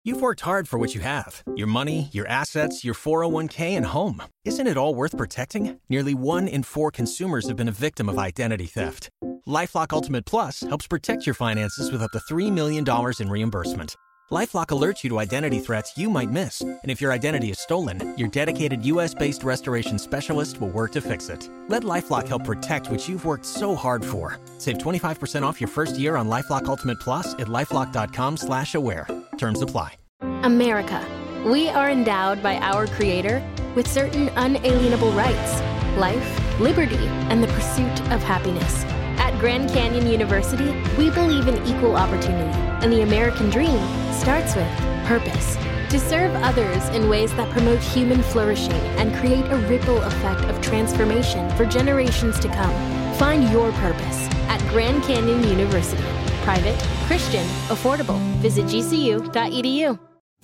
You've worked hard for what you have. Your money, your assets, your 401k, and home. Isn't it all worth protecting? Nearly 1 in 4 consumers have been a victim of identity theft. LifeLock Ultimate Plus helps protect your finances with up to $3 million in reimbursement. LifeLock alerts you to identity threats you might miss. And if your identity is stolen, your dedicated U.S.-based restoration specialist will work to fix it. Let LifeLock help protect what you've worked so hard for. Save 25% off your first year on LifeLock Ultimate Plus at LifeLock.com/aware. Terms apply. America. We are endowed by our Creator with certain unalienable rights: life, liberty, and the pursuit of happiness. At Grand Canyon University, we believe in equal opportunity, and the American dream starts with purpose. To serve others in ways that promote human flourishing and create a ripple effect of transformation for generations to come. Find your purpose at Grand Canyon University. Private, Christian, affordable. Visit gcu.edu.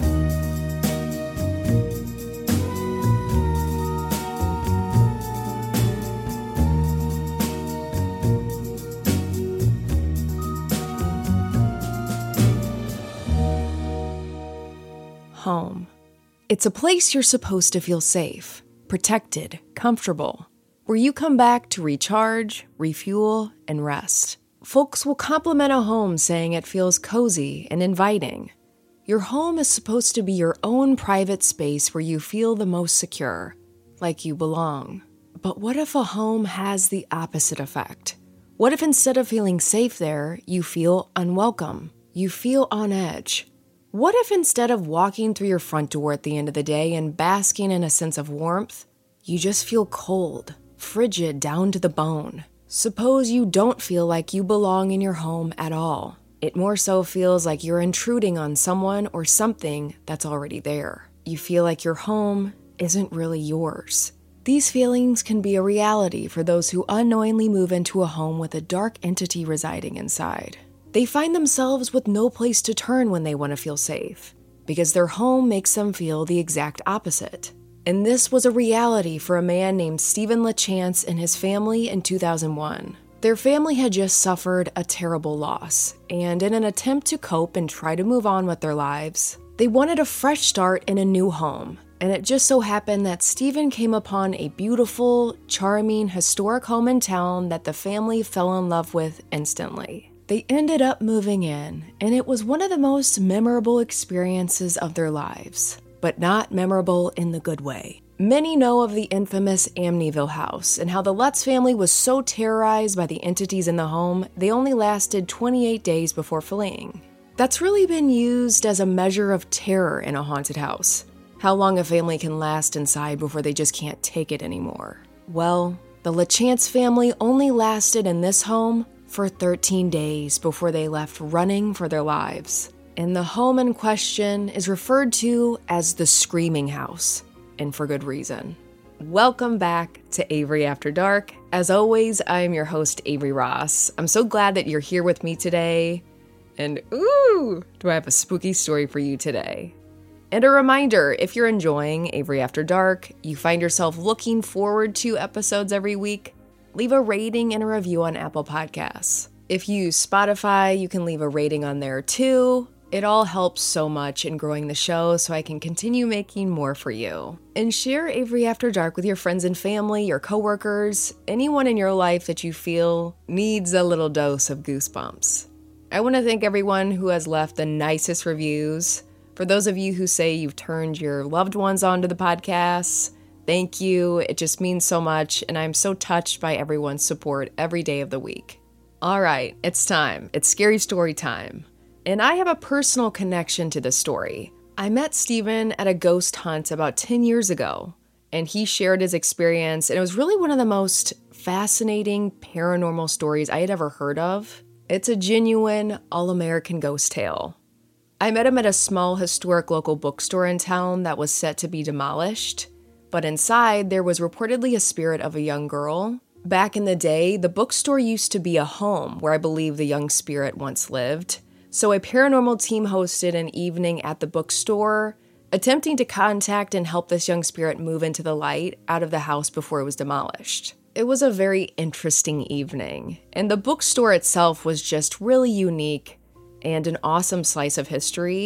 Home. It's a place you're supposed to feel safe, protected, comfortable, where you come back to recharge, refuel, and rest. Folks will compliment a home saying it feels cozy and inviting. Your home is supposed to be your own private space where you feel the most secure, like you belong. But what if a home has the opposite effect? What if instead of feeling safe there, you feel unwelcome? You feel on edge? What if instead of walking through your front door at the end of the day and basking in a sense of warmth, you just feel cold, frigid down to the bone? Suppose you don't feel like you belong in your home at all. It more so feels like you're intruding on someone or something that's already there. You feel like your home isn't really yours. These feelings can be a reality for those who unknowingly move into a home with a dark entity residing inside. They find themselves with no place to turn when they want to feel safe, because their home makes them feel the exact opposite. And this was a reality for a man named Stephen LaChance and his family in 2001. Their family had just suffered a terrible loss, and in an attempt to cope and try to move on with their lives, they wanted a fresh start in a new home. And it just so happened that Stephen came upon a beautiful, charming, historic home in town that the family fell in love with instantly. They ended up moving in, and it was one of the most memorable experiences of their lives, but not memorable in the good way. Many know of the infamous Amityville house and how the Lutz family was so terrorized by the entities in the home, they only lasted 28 days before fleeing. That's really been used as a measure of terror in a haunted house. How long a family can last inside before they just can't take it anymore. Well, the LaChance family only lasted in this home for 13 days before they left running for their lives. And the home in question is referred to as the Screaming House, and for good reason. Welcome back to Avery After Dark. As always, I am your host, Avery Ross. I'm so glad that you're here with me today. And ooh, do I have a spooky story for you today. And a reminder, if you're enjoying Avery After Dark, you find yourself looking forward to episodes every week, leave a rating and a review on Apple Podcasts. If you use Spotify, you can leave a rating on there too. It all helps so much in growing the show so I can continue making more for you. And share Avery After Dark with your friends and family, your coworkers, anyone in your life that you feel needs a little dose of goosebumps. I want to thank everyone who has left the nicest reviews. For those of you who say you've turned your loved ones onto the podcast, thank you. It just means so much, and I'm so touched by everyone's support every day of the week. All right, it's time. It's scary story time. And I have a personal connection to this story. I met Stephen at a ghost hunt about 10 years ago, and he shared his experience, and it was really one of the most fascinating paranormal stories I had ever heard of. It's a genuine, all-American ghost tale. I met him at a small historic local bookstore in town that was set to be demolished, but inside there was reportedly a spirit of a young girl. Back in the day, the bookstore used to be a home where I believe the young spirit once lived. So a paranormal team hosted an evening at the bookstore, attempting to contact and help this young spirit move into the light out of the house before it was demolished. It was a very interesting evening, and the bookstore itself was just really unique and an awesome slice of history.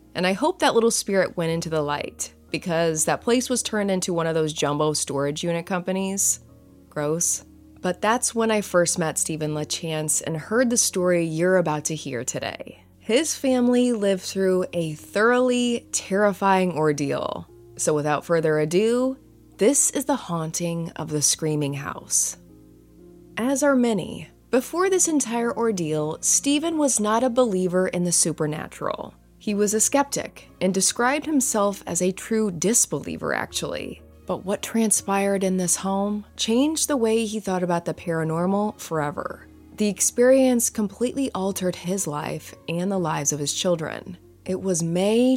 And I hope that little spirit went into the light, because that place was turned into one of those jumbo storage unit companies. Gross. But that's when I first met Stephen LaChance and heard the story you're about to hear today. His family lived through a thoroughly terrifying ordeal. So without further ado, this is the haunting of the Screaming House. As are many, before this entire ordeal, Stephen was not a believer in the supernatural. He was a skeptic and described himself as a true disbeliever, actually. But what transpired in this home changed the way he thought about the paranormal forever. The experience completely altered his life and the lives of his children. It was May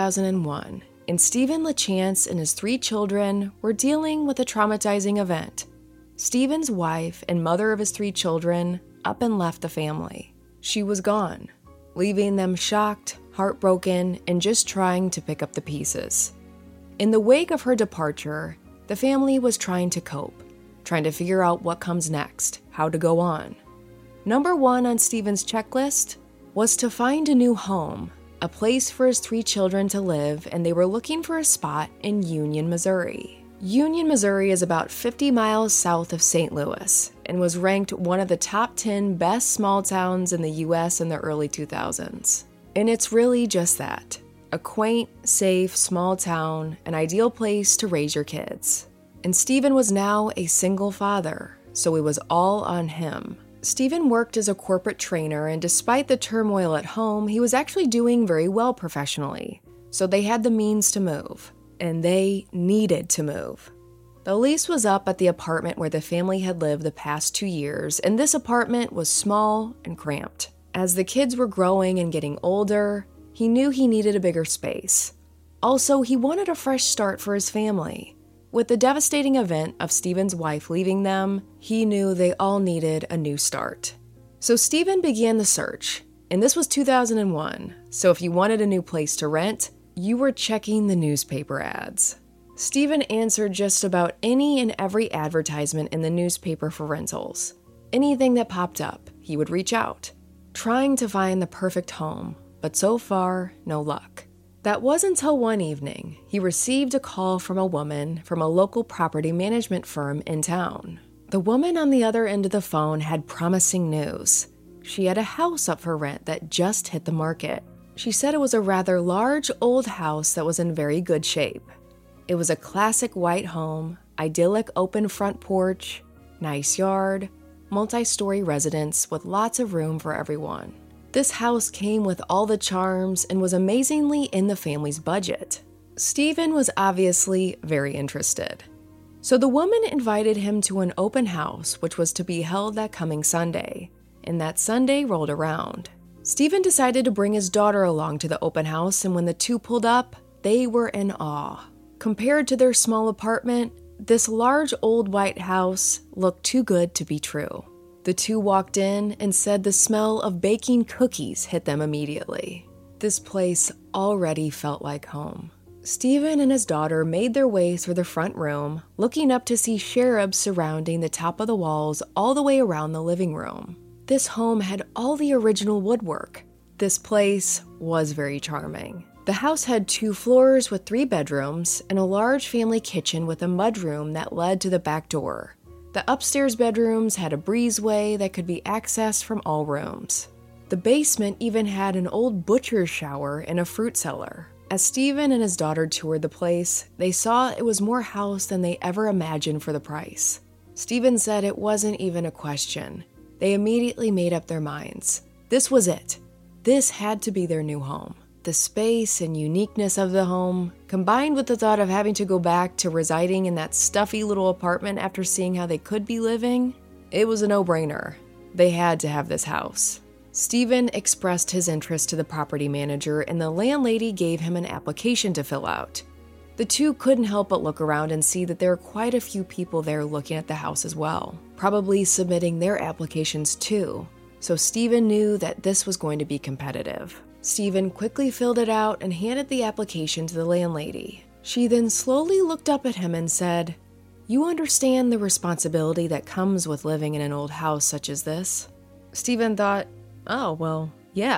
2001, and Stephen LaChance and his 3 children were dealing with a traumatizing event. Stephen's wife and mother of his 3 children up and left the family. She was gone, leaving them shocked, heartbroken, and just trying to pick up the pieces. In the wake of her departure, the family was trying to cope, trying to figure out what comes next, how to go on. Number 1 on Stephen's checklist was to find a new home, a place for his 3 children to live, and they were looking for a spot in Union, Missouri. Union, Missouri is about 50 miles south of St. Louis and was ranked one of the top 10 best small towns in the U.S. in the early 2000s. And it's really just that. A quaint, safe, small town, an ideal place to raise your kids. And Stephen was now a single father, so it was all on him. Stephen worked as a corporate trainer, and despite the turmoil at home, he was actually doing very well professionally. So they had the means to move, and they needed to move. The lease was up at the apartment where the family had lived the past 2 years, and this apartment was small and cramped. As the kids were growing and getting older, he knew he needed a bigger space. Also, he wanted a fresh start for his family. With the devastating event of Stephen's wife leaving them, he knew they all needed a new start. So Stephen began the search, and this was 2001, so if you wanted a new place to rent, you were checking the newspaper ads. Stephen answered just about any and every advertisement in the newspaper for rentals. Anything that popped up, he would reach out, trying to find the perfect home, but so far, no luck. That wasn't until one evening he received a call from a woman from a local property management firm in town. The woman on the other end of the phone had promising news. She had a house up for rent that just hit the market. She said it was a rather large old house that was in very good shape. It was a classic white home, idyllic open front porch, nice yard, multi-story residence with lots of room for everyone. This house came with all the charms and was amazingly in the family's budget. Stephen was obviously very interested. So the woman invited him to an open house, which was to be held that coming Sunday. And that Sunday rolled around. Stephen decided to bring his daughter along to the open house, and when the two pulled up, they were in awe. Compared to their small apartment, this large old white house looked too good to be true. The two walked in and said the smell of baking cookies hit them immediately. This place already felt like home. Stephen and his daughter made their way through the front room, looking up to see cherubs surrounding the top of the walls all the way around the living room. This home had all the original woodwork. This place was very charming. The house had 2 floors with 3 bedrooms and a large family kitchen with a mudroom that led to the back door. The upstairs bedrooms had a breezeway that could be accessed from all rooms. The basement even had an old butcher's shower and a fruit cellar. As Stephen and his daughter toured the place, they saw it was more house than they ever imagined for the price. Stephen said it wasn't even a question. They immediately made up their minds. This was it. This had to be their new home. The space and uniqueness of the home, combined with the thought of having to go back to residing in that stuffy little apartment after seeing how they could be living, it was a no-brainer. They had to have this house. Stephen expressed his interest to the property manager, and the landlady gave him an application to fill out. The two couldn't help but look around and see that there were quite a few people there looking at the house as well, probably submitting their applications too, so Stephen knew that this was going to be competitive. Stephen quickly filled it out and handed the application to the landlady. She then slowly looked up at him and said, "You understand the responsibility that comes with living in an old house such as this?" Stephen thought, "Oh, well, yeah.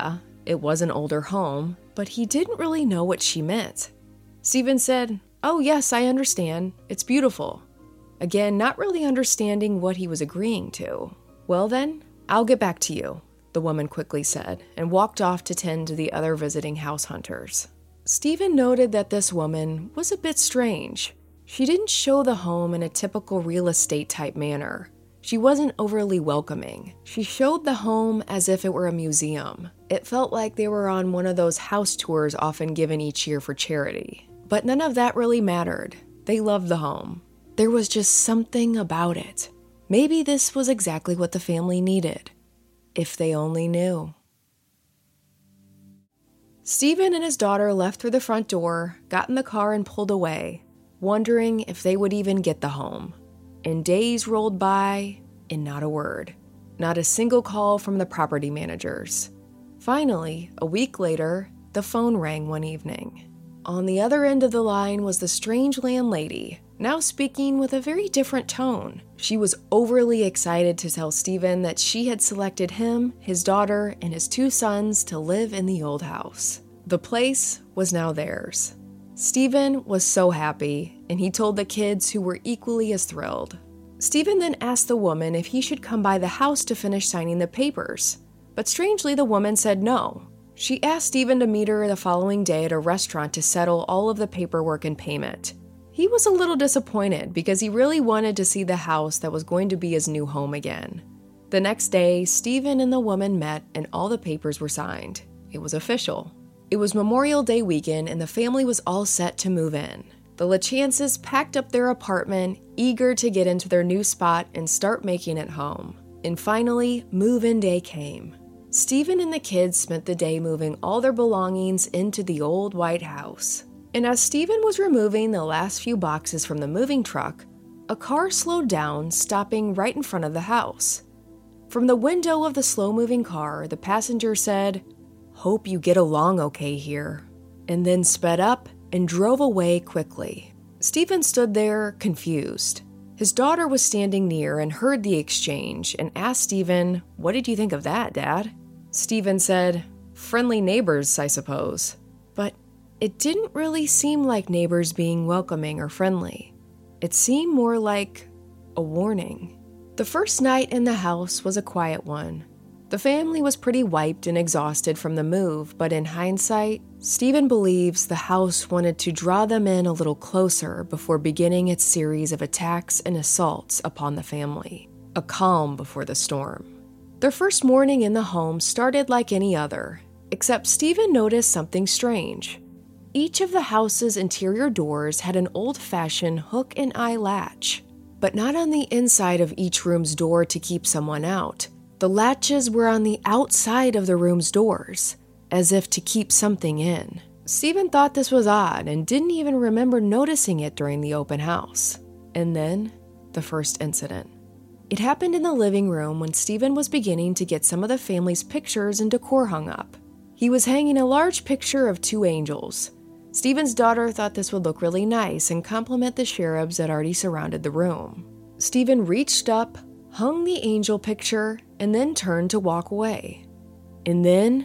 It was an older home, but he didn't really know what she meant. Stephen said, "Oh yes, I understand. It's beautiful." Again, not really understanding what he was agreeing to. "Well then, I'll get back to you," the woman quickly said, and walked off to tend to the other visiting house hunters. Stephen noted that this woman was a bit strange. She didn't show the home in a typical real estate type manner. She wasn't overly welcoming. She showed the home as if it were a museum. It felt like they were on one of those house tours often given each year for charity. But none of that really mattered. They loved the home. There was just something about it. Maybe this was exactly what the family needed. If they only knew. Stephen and his daughter left through the front door, got in the car and pulled away, wondering if they would even get the home. And days rolled by, and not a word. Not a single call from the property managers. Finally, a week later, the phone rang one evening. On the other end of the line was the strange landlady, now speaking with a very different tone. She was overly excited to tell Stephen that she had selected him, his daughter, and his 2 sons to live in the old house. The place was now theirs. Stephen was so happy, and he told the kids, who were equally as thrilled. Stephen then asked the woman if he should come by the house to finish signing the papers, but strangely the woman said no. She asked Stephen to meet her the following day at a restaurant to settle all of the paperwork and payment. He was a little disappointed because he really wanted to see the house that was going to be his new home again. The next day, Stephen and the woman met and all the papers were signed. It was official. It was Memorial Day weekend and the family was all set to move in. The LaChances packed up their apartment, eager to get into their new spot and start making it home. And finally, move-in day came. Stephen and the kids spent the day moving all their belongings into the old white house. And as Stephen was removing the last few boxes from the moving truck, a car slowed down, stopping right in front of the house. From the window of the slow-moving car, the passenger said, "Hope you get along okay here," and then sped up and drove away quickly. Stephen stood there, confused. His daughter was standing near and heard the exchange and asked Stephen, "What did you think of that, Dad?" Stephen said, "Friendly neighbors, I suppose." But it didn't really seem like neighbors being welcoming or friendly. It seemed more like a warning. The first night in the house was a quiet one. The family was pretty wiped and exhausted from the move, but in hindsight, Stephen believes the house wanted to draw them in a little closer before beginning its series of attacks and assaults upon the family. A calm before the storm. Their first morning in the home started like any other, except Stephen noticed something strange. Each of the house's interior doors had an old-fashioned hook and eye latch, but not on the inside of each room's door to keep someone out. The latches were on the outside of the room's doors, as if to keep something in. Stephen thought this was odd and didn't even remember noticing it during the open house. And then, the first incident. It happened in the living room when Stephen was beginning to get some of the family's pictures and decor hung up. He was hanging a large picture of 2 angels. Stephen's daughter thought this would look really nice and complement the cherubs that already surrounded the room. Stephen reached up, hung the angel picture, and then turned to walk away. And then,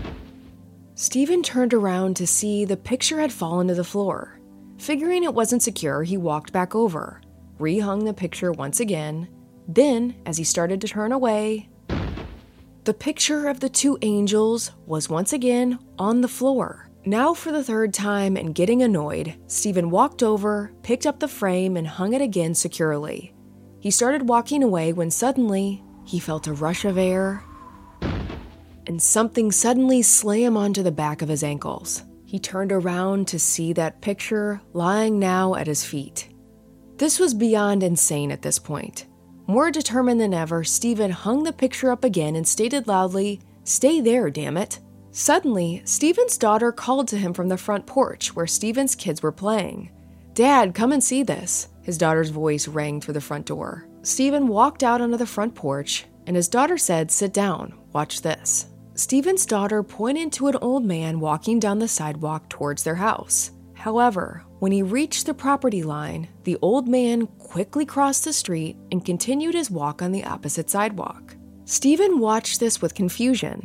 Stephen turned around to see the picture had fallen to the floor. Figuring it wasn't secure, he walked back over, rehung the picture once again. Then, as he started to turn away, the picture of the 2 angels was once again on the floor. Now for the 3rd time and getting annoyed, Stephen walked over, picked up the frame, and hung it again securely. He started walking away when suddenly, he felt a rush of air, and something suddenly slammed onto the back of his ankles. He turned around to see that picture lying now at his feet. This was beyond insane at this point. More determined than ever, Stephen hung the picture up again and stated loudly, "Stay there, damn it." Suddenly, Stephen's daughter called to him from the front porch where Stephen's kids were playing. "Dad, come and see this." His daughter's voice rang through the front door. Stephen walked out onto the front porch, and his daughter said, "Sit down, watch this." Stephen's daughter pointed to an old man walking down the sidewalk towards their house. However, when he reached the property line, the old man quickly crossed the street and continued his walk on the opposite sidewalk. Stephen watched this with confusion.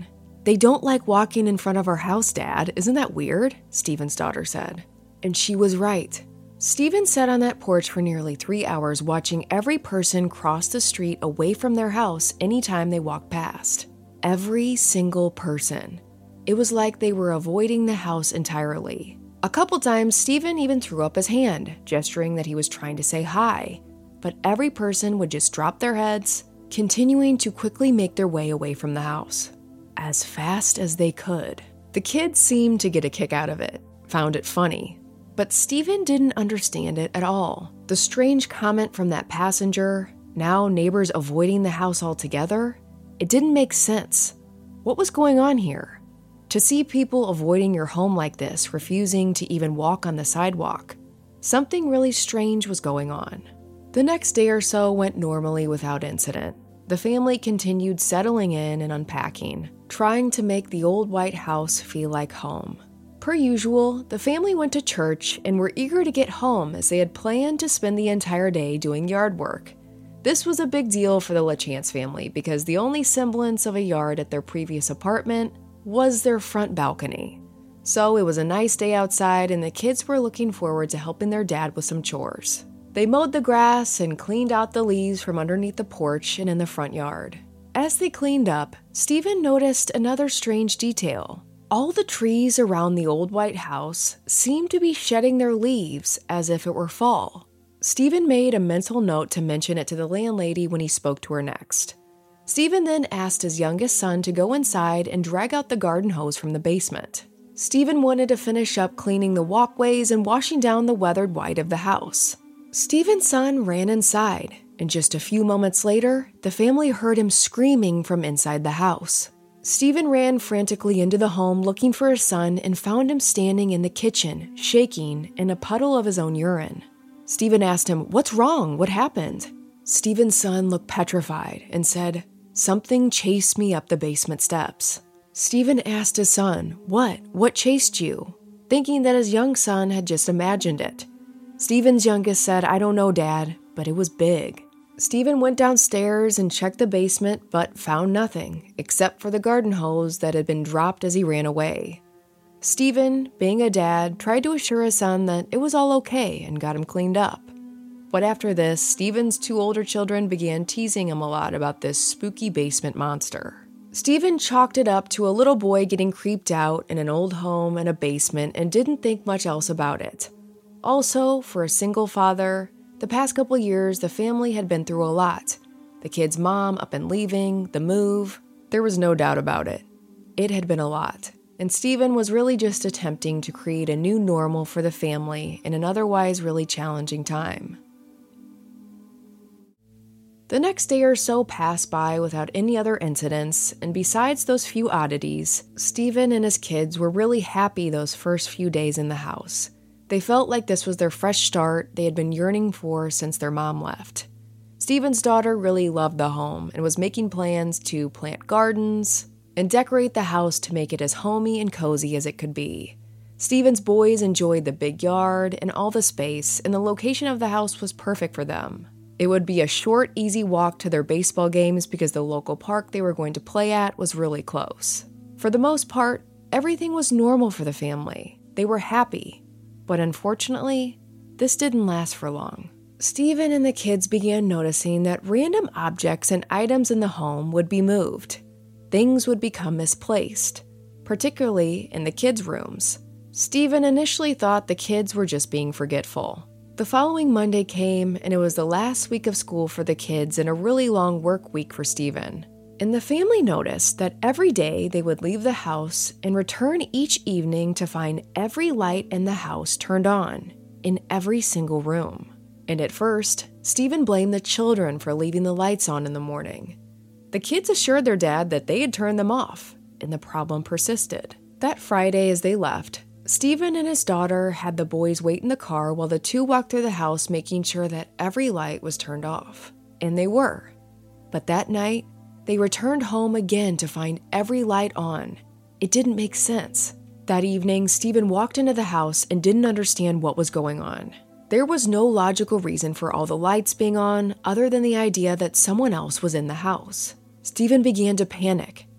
"They don't like walking in front of our house, Dad. Isn't that weird?" Steven's daughter said. And she was right. Steven sat on that porch for nearly 3 hours watching every person cross the street away from their house anytime they walked past. Every single person. It was like they were avoiding the house entirely. A couple times, Steven even threw up his hand, gesturing that he was trying to say hi. But every person would just drop their heads, continuing to quickly make their way away from the house. As fast as they could. The kids seemed to get a kick out of it, found it funny. But Steven didn't understand it at all. The strange comment from that passenger, now neighbors avoiding the house altogether, it didn't make sense. What was going on here? To see people avoiding your home like this, refusing to even walk on the sidewalk, something really strange was going on. The next day or so went normally without incident. The family continued settling in and unpacking, trying to make the old white house feel like home. Per usual, the family went to church and were eager to get home as they had planned to spend the entire day doing yard work. This was a big deal for the LaChance family because the only semblance of a yard at their previous apartment was their front balcony. So it was a nice day outside and the kids were looking forward to helping their dad with some chores. They mowed the grass and cleaned out the leaves from underneath the porch and in the front yard. As they cleaned up, Steven noticed another strange detail. All the trees around the old white house seemed to be shedding their leaves as if it were fall. Steven made a mental note to mention it to the landlady when he spoke to her next. Steven then asked his youngest son to go inside and drag out the garden hose from the basement. Steven wanted to finish up cleaning the walkways and washing down the weathered white of the house. Steven's son ran inside, and just a few moments later, the family heard him screaming from inside the house. Steven ran frantically into the home looking for his son and found him standing in the kitchen, shaking, in a puddle of his own urine. Steven asked him, "What's wrong? What happened?" Steven's son looked petrified and said, "Something chased me up the basement steps." Steven asked his son, What chased you?" Thinking that his young son had just imagined it. Steven's youngest said, "I don't know, Dad, but it was big." Steven went downstairs and checked the basement, but found nothing, except for the garden hose that had been dropped as he ran away. Steven, being a dad, tried to assure his son that it was all okay and got him cleaned up. But after this, Steven's 2 older children began teasing him a lot about this spooky basement monster. Steven chalked it up to a little boy getting creeped out in an old home in a basement and didn't think much else about it. Also, for a single father, the past couple years, the family had been through a lot. The kid's mom up and leaving, the move. There was no doubt about it. It had been a lot. And Steven was really just attempting to create a new normal for the family in an otherwise really challenging time. The next day or so passed by without any other incidents, and besides those few oddities, Steven and his kids were really happy those first few days in the house. They felt like this was their fresh start they had been yearning for since their mom left. Steven's daughter really loved the home and was making plans to plant gardens and decorate the house to make it as homey and cozy as it could be. Steven's boys enjoyed the big yard and all the space, and the location of the house was perfect for them. It would be a short, easy walk to their baseball games because the local park they were going to play at was really close. For the most part, everything was normal for the family. They were happy. But unfortunately, this didn't last for long. Steven and the kids began noticing that random objects and items in the home would be moved. Things would become misplaced, particularly in the kids' rooms. Steven initially thought the kids were just being forgetful. The following Monday came, and it was the last week of school for the kids and a really long work week for Steven. And the family noticed that every day they would leave the house and return each evening to find every light in the house turned on, in every single room. And at first, Steven blamed the children for leaving the lights on in the morning. The kids assured their dad that they had turned them off, and the problem persisted. That Friday as they left, Steven and his daughter had the boys wait in the car while the two walked through the house making sure that every light was turned off. And they were. But that night, they returned home again to find every light on. It didn't make sense. That evening, Steven walked into the house and didn't understand what was going on. There was no logical reason for all the lights being on other than the idea that someone else was in the house. Steven began to panic,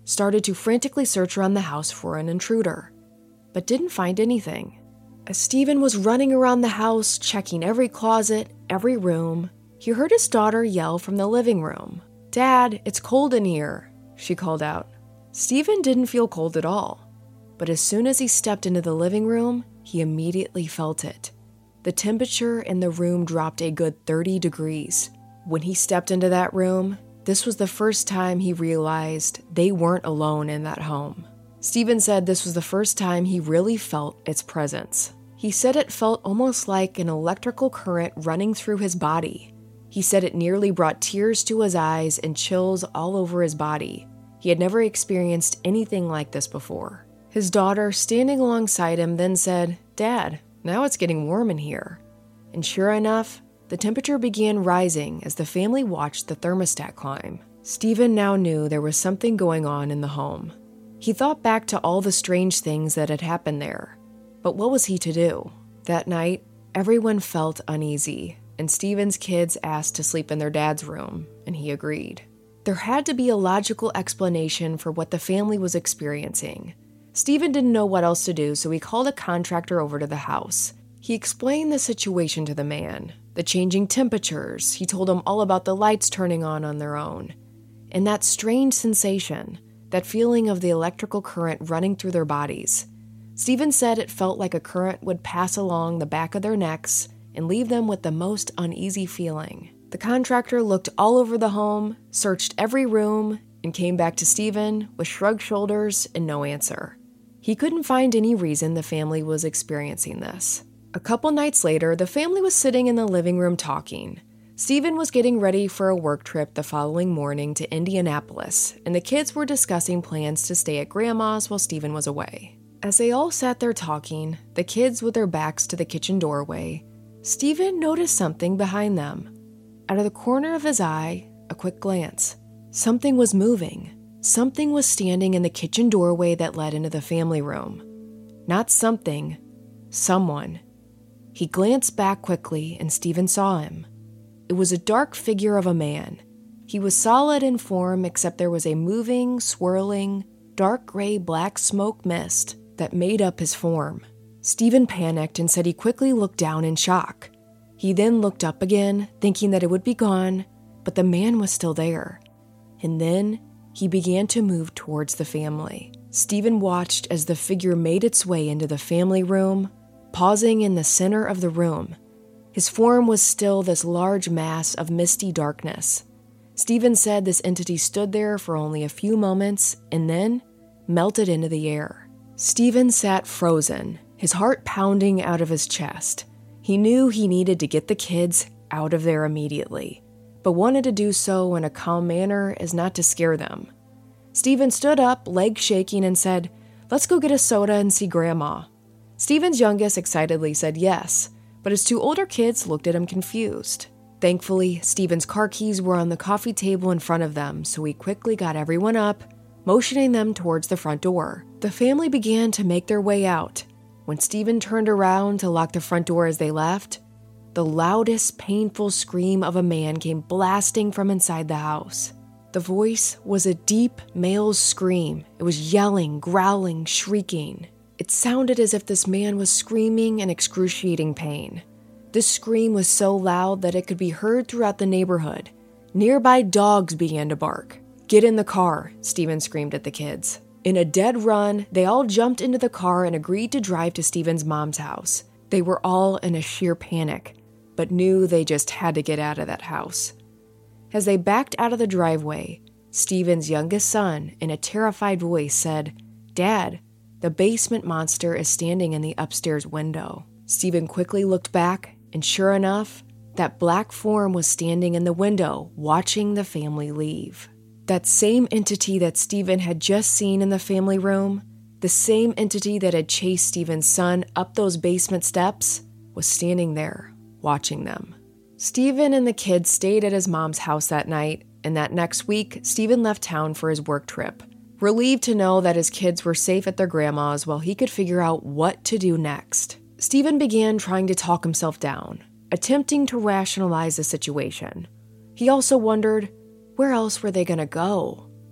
started to frantically search around the house for an intruder, but didn't find anything. As Stephen was running around the house, checking every closet, every room, he heard his daughter yell from the living room. "Dad, it's cold in here," she called out. Stephen didn't feel cold at all, but as soon as he stepped into the living room, he immediately felt it. The temperature in the room dropped a good 30 degrees. When he stepped into that room, this was the first time he realized they weren't alone in that home. Stephen said this was the first time he really felt its presence. He said it felt almost like an electrical current running through his body. He said it nearly brought tears to his eyes and chills all over his body. He had never experienced anything like this before. His daughter, standing alongside him, then said, "Dad, now it's getting warm in here." And sure enough, the temperature began rising as the family watched the thermostat climb. Stephen now knew there was something going on in the home. He thought back to all the strange things that had happened there. But what was he to do? That night, everyone felt uneasy, and Stephen's kids asked to sleep in their dad's room, and he agreed. There had to be a logical explanation for what the family was experiencing. Stephen didn't know what else to do, so he called a contractor over to the house. He explained the situation to the man, the changing temperatures. He told him all about the lights turning on their own, and that strange sensation, that feeling of the electrical current running through their bodies. Stephen said it felt like a current would pass along the back of their necks and leave them with the most uneasy feeling. The contractor looked all over the home, searched every room, and came back to Stephen with shrugged shoulders and no answer. He couldn't find any reason the family was experiencing this. A couple nights later, the family was sitting in the living room talking. Stephen was getting ready for a work trip the following morning to Indianapolis, and the kids were discussing plans to stay at Grandma's while Stephen was away. As they all sat there talking, the kids with their backs to the kitchen doorway, Stephen noticed something behind them. Out of the corner of his eye, a quick glance. Something was moving. Something was standing in the kitchen doorway that led into the family room. Not something, someone. He glanced back quickly, and Stephen saw him. It was a dark figure of a man. He was solid in form, except there was a moving, swirling, dark gray black smoke mist that made up his form. Stephen panicked and said he quickly looked down in shock. He then looked up again, thinking that it would be gone, but the man was still there. And then he began to move towards the family. Stephen watched as the figure made its way into the family room, pausing in the center of the room. His form was still this large mass of misty darkness. Stephen said this entity stood there for only a few moments and then melted into the air. Stephen sat frozen, his heart pounding out of his chest. He knew he needed to get the kids out of there immediately, but wanted to do so in a calm manner as not to scare them. Stephen stood up, legs shaking, and said, "Let's go get a soda and see Grandma." Stephen's youngest excitedly said yes, but his two older kids looked at him confused. Thankfully, Stephen's car keys were on the coffee table in front of them, so he quickly got everyone up, motioning them towards the front door. The family began to make their way out. When Stephen turned around to lock the front door as they left, the loudest, painful scream of a man came blasting from inside the house. The voice was a deep male's scream. It was yelling, growling, shrieking. It sounded as if this man was screaming in excruciating pain. This scream was so loud that it could be heard throughout the neighborhood. Nearby dogs began to bark. "Get in the car," Stephen screamed at the kids. In a dead run, they all jumped into the car and agreed to drive to Stephen's mom's house. They were all in a sheer panic, but knew they just had to get out of that house. As they backed out of the driveway, Stephen's youngest son, in a terrified voice, said, "Dad, the basement monster is standing in the upstairs window." Stephen quickly looked back, and sure enough, that black form was standing in the window, watching the family leave. That same entity that Stephen had just seen in the family room, the same entity that had chased Stephen's son up those basement steps, was standing there, watching them. Stephen and the kids stayed at his mom's house that night, and that next week, Stephen left town for his work trip, relieved to know that his kids were safe at their grandma's while he could figure out what to do next. Stephen began trying to talk himself down, attempting to rationalize the situation. He also wondered, where else were they going to go?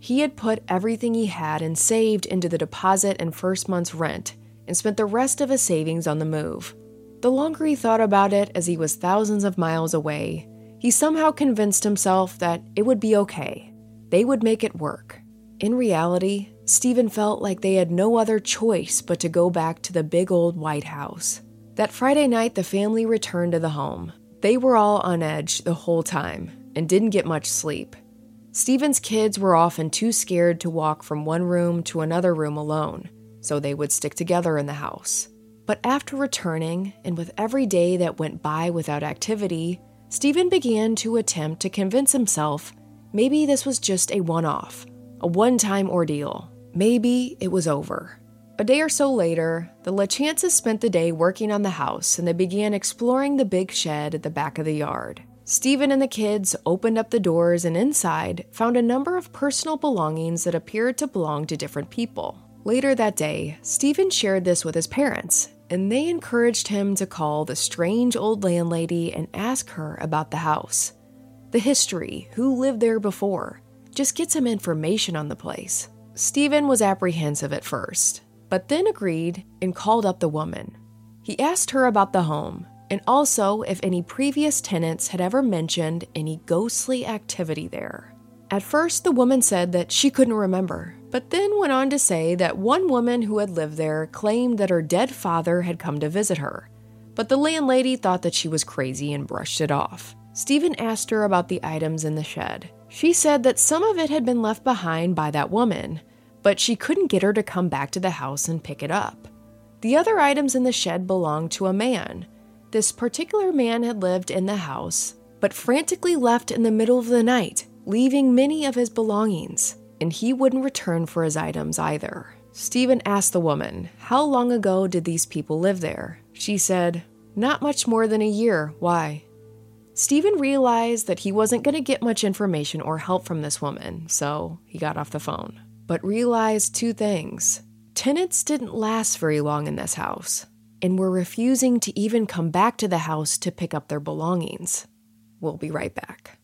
He had put everything he had and saved into the deposit and first month's rent and spent the rest of his savings on the move. The longer he thought about it as he was thousands of miles away, he somehow convinced himself that it would be okay. They would make it work. In reality, Stephen felt like they had no other choice but to go back to the big old white house. That Friday night, the family returned to the home. They were all on edge the whole time and didn't get much sleep. Stephen's kids were often too scared to walk from one room to another room alone, so they would stick together in the house. But after returning, and with every day that went by without activity, Stephen began to attempt to convince himself maybe this was just a one-off, a one-time ordeal. Maybe it was over. A day or so later, the LaChances spent the day working on the house and they began exploring the big shed at the back of the yard. Stephen and the kids opened up the doors and inside found a number of personal belongings that appeared to belong to different people. Later that day, Stephen shared this with his parents, and they encouraged him to call the strange old landlady and ask her about the house. The history, who lived there before, just get some information on the place. Stephen was apprehensive at first, but then agreed and called up the woman. He asked her about the home, and also if any previous tenants had ever mentioned any ghostly activity there. At first, the woman said that she couldn't remember, but then went on to say that one woman who had lived there claimed that her dead father had come to visit her, but the landlady thought that she was crazy and brushed it off. Stephen asked her about the items in the shed. She said that some of it had been left behind by that woman, but she couldn't get her to come back to the house and pick it up. The other items in the shed belonged to a man. This particular man had lived in the house, but frantically left in the middle of the night, leaving many of his belongings, and he wouldn't return for his items either. Stephen asked the woman, how long ago did these people live there? She said, not much more than a year. Why? Stephen realized that he wasn't going to get much information or help from this woman, so he got off the phone. But realized two things. Tenants didn't last very long in this house, and were refusing to even come back to the house to pick up their belongings. We'll be right back.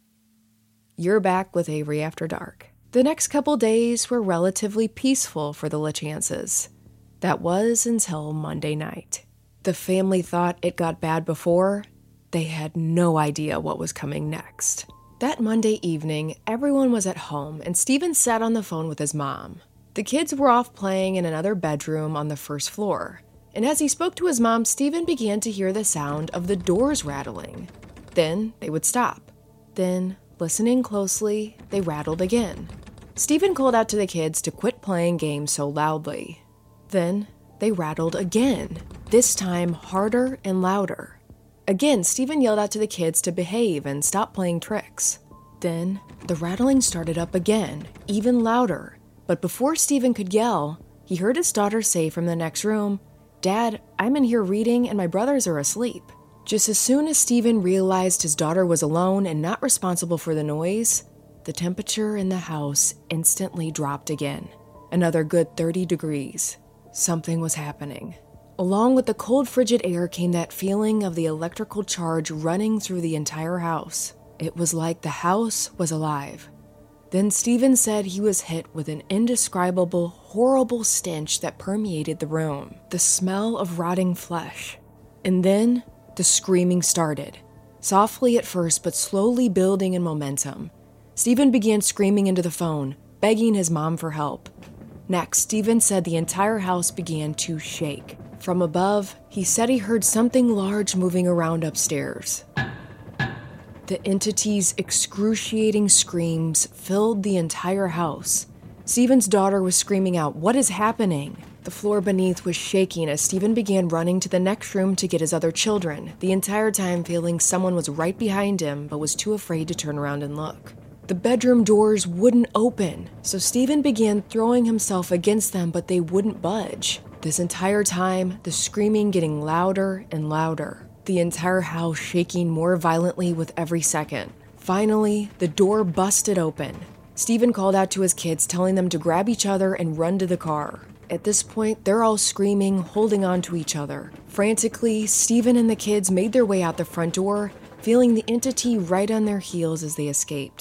You're back with Avery After Dark. The next couple days were relatively peaceful for the LaChances. That was until Monday night. The family thought it got bad before. They had no idea what was coming next. That Monday evening, everyone was at home and Stephen sat on the phone with his mom. The kids were off playing in another bedroom on the first floor. And as he spoke to his mom, Stephen began to hear the sound of the doors rattling. Then they would stop. Then, listening closely, they rattled again. Stephen called out to the kids to quit playing games so loudly. Then they rattled again, this time harder and louder. Again, Stephen yelled out to the kids to behave and stop playing tricks. Then the rattling started up again, even louder. But before Stephen could yell, he heard his daughter say from the next room, "Dad, I'm in here reading and my brothers are asleep." Just as soon as Stephen realized his daughter was alone and not responsible for the noise, the temperature in the house instantly dropped again. Another good 30 degrees. Something was happening. Along with the cold, frigid air came that feeling of the electrical charge running through the entire house. It was like the house was alive. Then Stephen said he was hit with an indescribable, horrible stench that permeated the room. The smell of rotting flesh. And then the screaming started. Softly at first, but slowly building in momentum. Stephen began screaming into the phone, begging his mom for help. Next, Stephen said the entire house began to shake. From above, he said he heard something large moving around upstairs. The entity's excruciating screams filled the entire house. Stephen's daughter was screaming out, "What is happening?" The floor beneath was shaking as Stephen began running to the next room to get his other children, the entire time feeling someone was right behind him but was too afraid to turn around and look. The bedroom doors wouldn't open, so Stephen began throwing himself against them, but they wouldn't budge. This entire time, the screaming getting louder and louder. The entire house shaking more violently with every second. Finally, the door busted open. Stephen called out to his kids, telling them to grab each other and run to the car. At this point, they're all screaming, holding on to each other. Frantically, Stephen and the kids made their way out the front door, feeling the entity right on their heels as they escaped.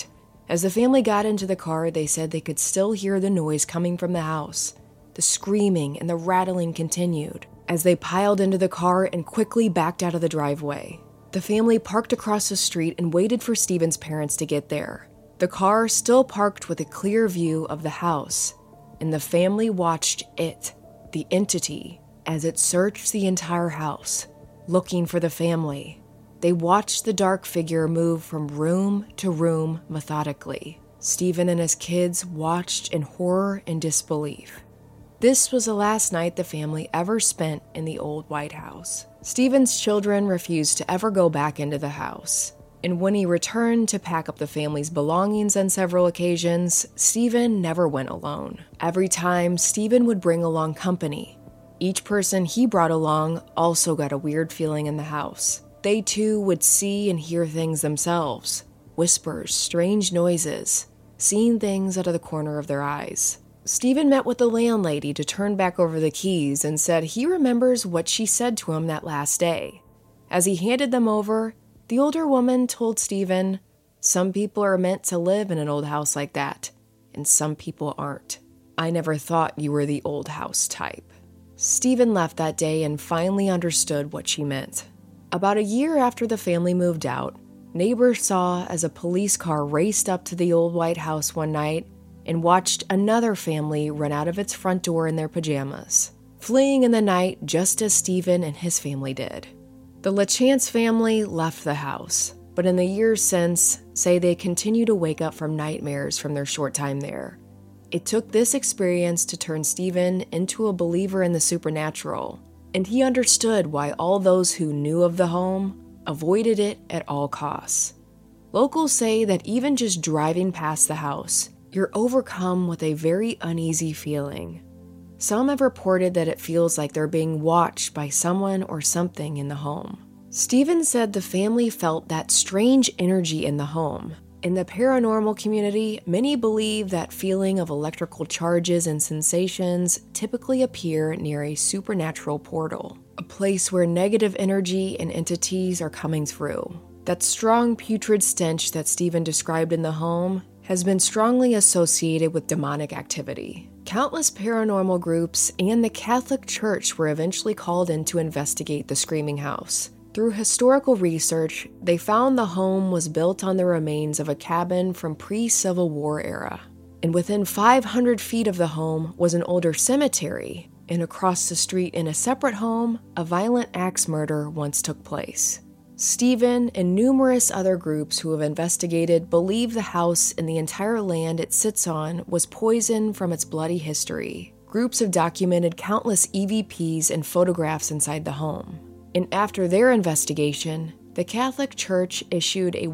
As the family got into the car, they said they could still hear the noise coming from the house. The screaming and the rattling continued as they piled into the car and quickly backed out of the driveway. The family parked across the street and waited for Steven's parents to get there. The car still parked with a clear view of the house, and the family watched it, the entity, as it searched the entire house, looking for the family. They watched the dark figure move from room to room methodically. Steven and his kids watched in horror and disbelief. This was the last night the family ever spent in the old White House. Steven's children refused to ever go back into the house. And when he returned to pack up the family's belongings on several occasions, Steven never went alone. Every time, Steven would bring along company. Each person he brought along also got a weird feeling in the house. They too would see and hear things themselves. Whispers, strange noises, seeing things out of the corner of their eyes. Steven met with the landlady to turn back over the keys and said he remembers what she said to him that last day. As he handed them over, the older woman told Steven, "Some people are meant to live in an old house like that, and some people aren't. I never thought you were the old house type." Steven left that day and finally understood what she meant. About a year after the family moved out, neighbors saw as a police car raced up to the old White House one night and watched another family run out of its front door in their pajamas, fleeing in the night just as Steven and his family did. The LaChance family left the house, but in the years since, say they continue to wake up from nightmares from their short time there. It took this experience to turn Steven into a believer in the supernatural, and he understood why all those who knew of the home avoided it at all costs. Locals say that even just driving past the house, you're overcome with a very uneasy feeling. Some have reported that it feels like they're being watched by someone or something in the home. Steven said the family felt that strange energy in the home. In the paranormal community, many believe that feeling of electrical charges and sensations typically appear near a supernatural portal, a place where negative energy and entities are coming through. That strong putrid stench that Steven described in the home has been strongly associated with demonic activity. Countless paranormal groups and the Catholic Church were eventually called in to investigate the Screaming House. Through historical research, they found the home was built on the remains of a cabin from pre-Civil War era. And within 500 feet of the home was an older cemetery, and across the street in a separate home, a violent axe murder once took place. Steven and numerous other groups who have investigated believe the house and the entire land it sits on was poisoned from its bloody history. Groups have documented countless EVPs and photographs inside the home. And after their investigation, the Catholic Church issued a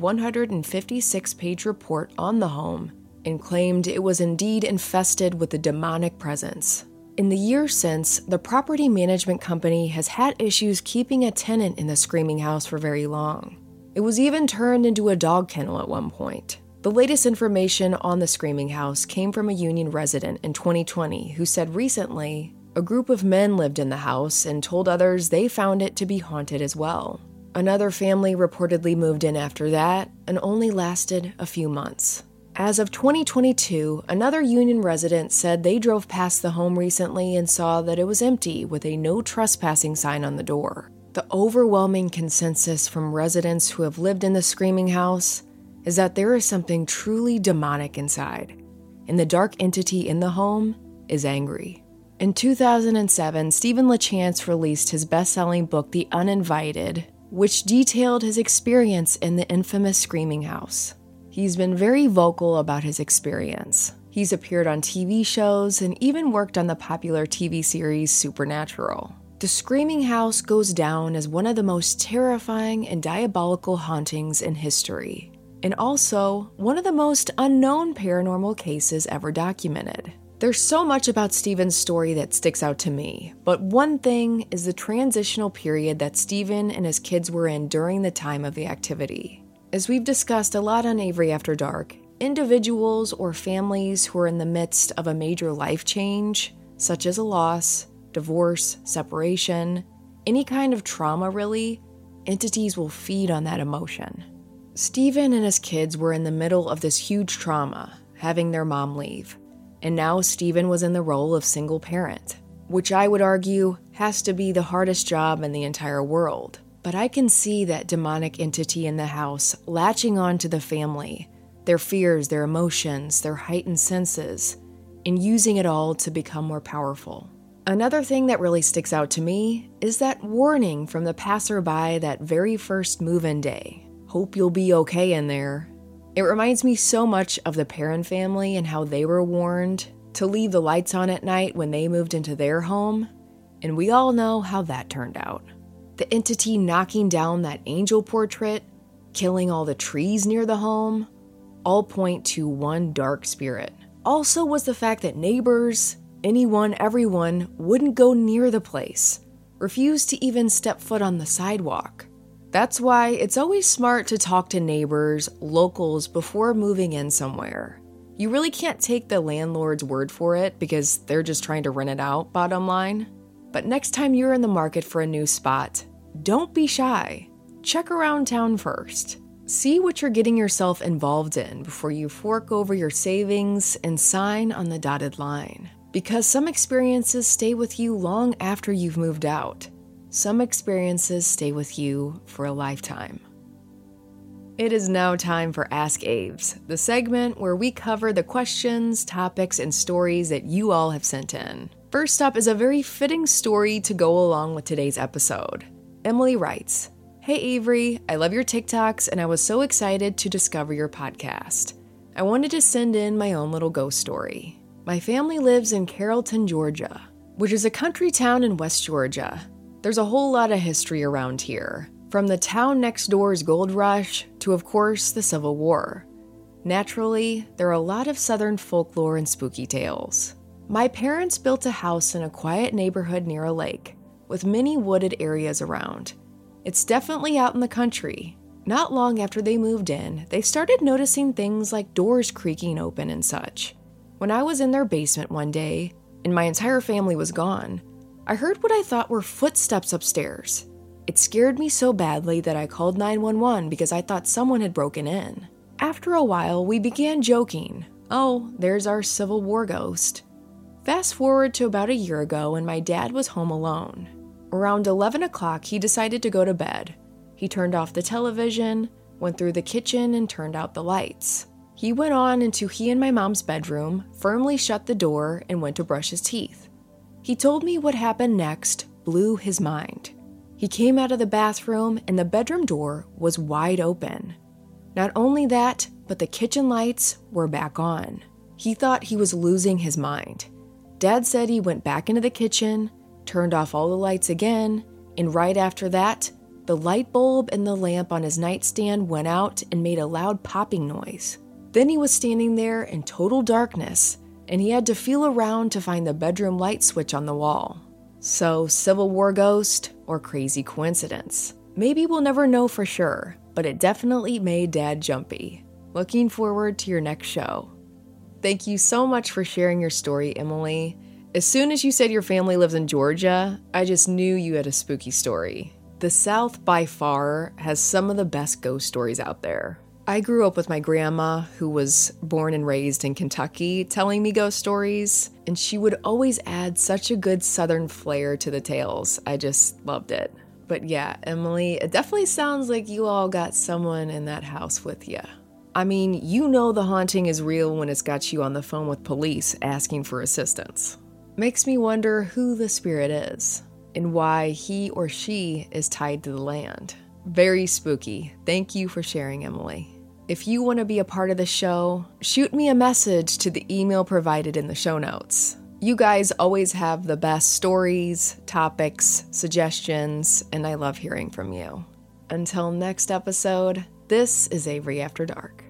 156-page report on the home and claimed it was indeed infested with a demonic presence. In the years since, the property management company has had issues keeping a tenant in the Screaming House for very long. It was even turned into a dog kennel at one point. The latest information on the Screaming House came from a Union resident in 2020 who said recently, a group of men lived in the house and told others they found it to be haunted as well. Another family reportedly moved in after that and only lasted a few months. As of 2022, another Union resident said they drove past the home recently and saw that it was empty with a no trespassing sign on the door. The overwhelming consensus from residents who have lived in the Screaming House is that there is something truly demonic inside, and the dark entity in the home is angry. In 2007, Steven LaChance released his best-selling book, The Uninvited, which detailed his experience in the infamous Screaming House. He's been very vocal about his experience. He's appeared on TV shows and even worked on the popular TV series Supernatural. The Screaming House goes down as one of the most terrifying and diabolical hauntings in history, and also one of the most unknown paranormal cases ever documented. There's so much about Steven's story that sticks out to me, but one thing is the transitional period that Steven and his kids were in during the time of the activity. As we've discussed a lot on Avery After Dark, individuals or families who are in the midst of a major life change, such as a loss, divorce, separation, any kind of trauma really, entities will feed on that emotion. Steven and his kids were in the middle of this huge trauma, having their mom leave. And now Steven was in the role of single parent, which I would argue has to be the hardest job in the entire world. But I can see that demonic entity in the house latching on to the family, their fears, their emotions, their heightened senses, and using it all to become more powerful. Another thing that really sticks out to me is that warning from the passerby that very first move-in day. Hope you'll be okay in there. It reminds me so much of the Perron family and how they were warned to leave the lights on at night when they moved into their home, and we all know how that turned out. The entity knocking down that angel portrait, killing all the trees near the home, all point to one dark spirit. Also was the fact that neighbors, anyone, everyone, wouldn't go near the place, refused to even step foot on the sidewalk. That's why it's always smart to talk to neighbors, locals, before moving in somewhere. You really can't take the landlord's word for it because they're just trying to rent it out, bottom line. But next time you're in the market for a new spot, don't be shy. Check around town first. See what you're getting yourself involved in before you fork over your savings and sign on the dotted line. Because some experiences stay with you long after you've moved out. Some experiences stay with you for a lifetime. It is now time for Ask Aves, the segment where we cover the questions, topics, and stories that you all have sent in. First up is a very fitting story to go along with today's episode. Emily writes, "Hey Avery, I love your TikToks and I was so excited to discover your podcast. I wanted to send in my own little ghost story. My family lives in Carrollton, Georgia, which is a country town in West Georgia. There's a whole lot of history around here. From the town next door's gold rush to, of course, the Civil War. Naturally, there are a lot of Southern folklore and spooky tales. My parents built a house in a quiet neighborhood near a lake, with many wooded areas around. It's definitely out in the country. Not long after they moved in, they started noticing things like doors creaking open and such. When I was in their basement one day, and my entire family was gone, I heard what I thought were footsteps upstairs. It scared me so badly that I called 911 because I thought someone had broken in. After a while, we began joking. Oh, there's our Civil War ghost. Fast forward to about a year ago when my dad was home alone. Around 11 o'clock, he decided to go to bed. He turned off the television, went through the kitchen, and turned out the lights. He went on into he and my mom's bedroom, firmly shut the door, and went to brush his teeth. He told me what happened next blew his mind. He came out of the bathroom and the bedroom door was wide open. Not only that, but the kitchen lights were back on. He thought he was losing his mind. Dad said he went back into the kitchen, turned off all the lights again, and right after that, the light bulb and the lamp on his nightstand went out and made a loud popping noise. Then he was standing there in total darkness, and he had to feel around to find the bedroom light switch on the wall. So, Civil War ghost or crazy coincidence? Maybe we'll never know for sure, but it definitely made Dad jumpy. Looking forward to your next show. Thank you so much for sharing your story, Emily. As soon as you said your family lives in Georgia, I just knew you had a spooky story. The South, by far, has some of the best ghost stories out there. I grew up with my grandma, who was born and raised in Kentucky, telling me ghost stories, and she would always add such a good Southern flair to the tales. I just loved it. But yeah, Emily, it definitely sounds like you all got someone in that house with you. I mean, you know the haunting is real when it's got you on the phone with police asking for assistance. Makes me wonder who the spirit is, and why he or she is tied to the land. Very spooky. Thank you for sharing, Emily. If you want to be a part of the show, shoot me a message to the email provided in the show notes. You guys always have the best stories, topics, suggestions, and I love hearing from you. Until next episode, this is Avery After Dark.